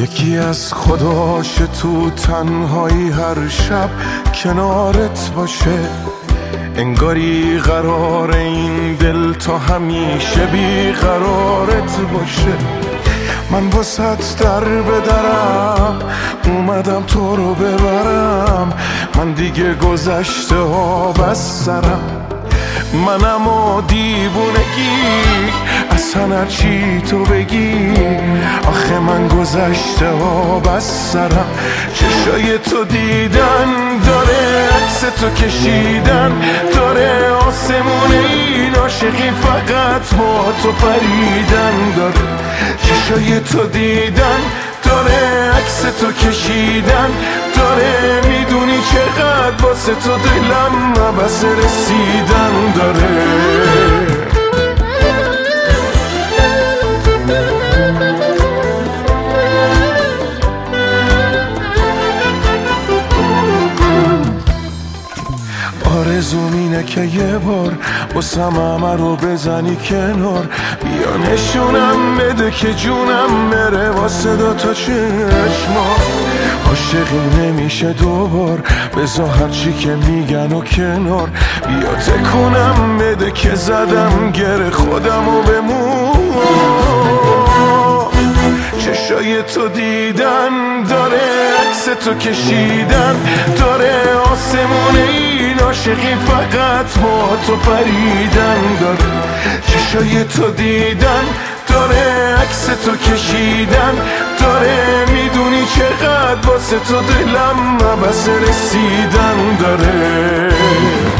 یکی از خداش تو تنهایی هر شب کنارت باشه، انگاری قرار این دل تا همیشه بیقرارت باشه. من واسط در به درم اومدم تو رو ببرم، من دیگه گذشته ها بس سرم. منم و دیوونگی اصلا هرچی تو بگی، آخه من گذشته ها بس سرم. چشای تو دیدن داره، عکس تو کشیدن داره، آسمون این عاشقی فقط با تو پریدن داره. چشای تو دیدن داره، عکس تو کشیدن داره، میدونی چقدر واسه تو دلم نبس رسیدن داره. آرزوم اینه که یه بار واسم همه رو بزنی کنار، بیا نشونم بده که جونم بره واسه دوتا چشما. عاشقی نمیشه دوبار، بذار هرچی که میگن و کنار، بیا تکونم بده که زدم گره خودم و بمون. چشای تو دیدن داره، عکس تو کشیدن داره، آسمون این عاشقی فقط با تو پریدن داره. چشای تو دیدن داره، عکس تو کشیدن داره، میدونی چقدر واسه تو دلم نبس رسیدن داره.